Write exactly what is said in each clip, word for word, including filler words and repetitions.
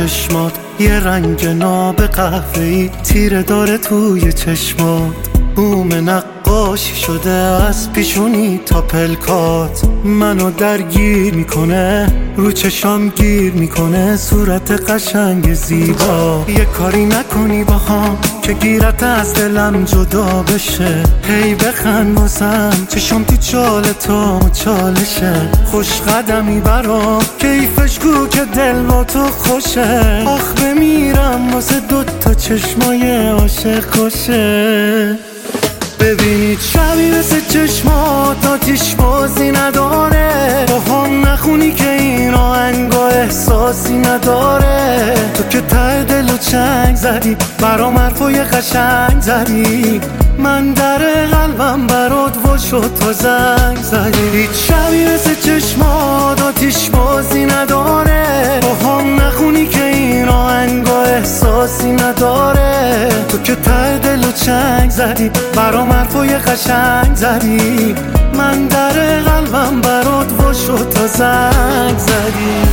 چشمات یه رنگ ناب قهوه‌ای تیره داره توی چشمات. بوم نقاشی شده از پیشونی تا پلکات، منو درگیر میکنه، رو چشام گیر میکنه صورت قشنگ زیبا. یه کاری نکنی با هم که گیرت از دلم جدا بشه، هی بخند واسم چشم تو چال تو چالشه. خوش قدمی برام کیفش کو که دل با تو خوشه، آخ بمیرم واسه دوتا چشمای عاشق کشه. ببینید شبی مثل چشمات آتیش بازی نداره، با هم نخونی که این آهنگا احساسی نداره. تو که ته دل و چنگ زدی برام حرفای قشنگ زدی، من در قلبم برات وا شد تا زنگ زدی. هیچ شبی مثل چشمات آتیش بازی نداره، با هم نخونی که این آهنگا احساسی نداره. تو که ته دل و چنگ زدی برام حرفای قشنگ زدی، من در قلبم برات وا شد تا زنگ زدی.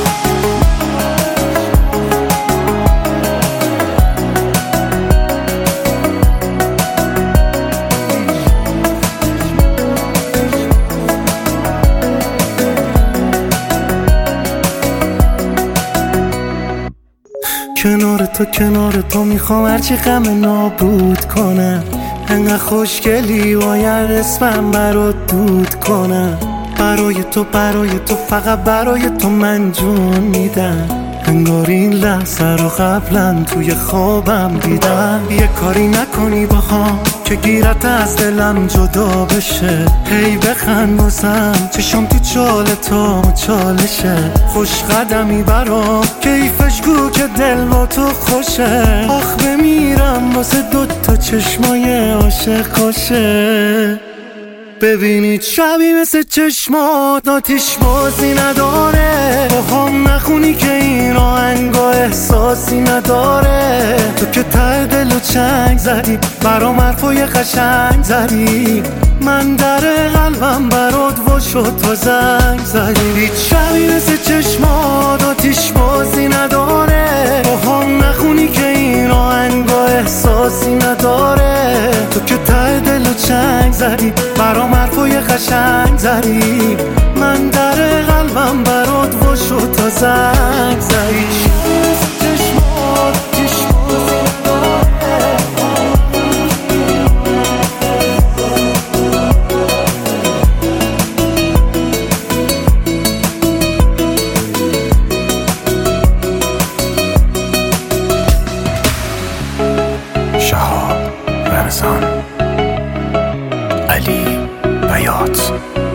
کنار تو کنار تو میخوام هرچی غم نابود کنم، انقدر خوشگلی باید اسمم برات دود کنم. برای تو برای تو فقط برای تو من جون میدم، انگار این لحظه رو قبلا توی خوابم دیدم. یه کاری نکنی با هم که گیرت از دلم جدا بشه، هی بخند واسم چشم تو چال تو چالشه. خوش قدمی برام کیفش کو که دل با تو خوشه، آخ بمیرم واسه دوتا چشمای عاشق کشه. ببینید شبی مثل چشمات آتیش بازی نداره، با هم نخونی که این آهنگا احساسی نداره. تو که ته دل و چنگ زدی برام حرفای قشنگ زدی، من در قلبم برات وا شد تا زنگ زدی. هیچ شبی مثل چشمات آتیش بازی نداره، با هم نخونی که این آهنگا احساسی نداره. تو که ته دل و چنگ زدی برام حرفای قشنگ زدی، من در قلبم برات وا شد تا زنگ زدی. چشمات چشمات شهاب رمضان، علی بیات.